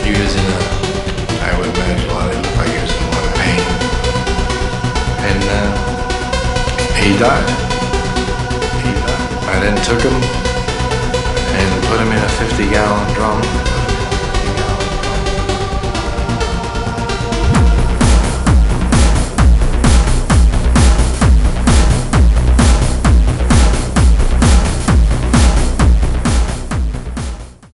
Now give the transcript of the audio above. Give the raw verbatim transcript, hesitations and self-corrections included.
he was in a, I would imagine a lot, it looked like he was in a lot of pain. And uh, he died. He died. I then took him and put him in a fifty gallon drum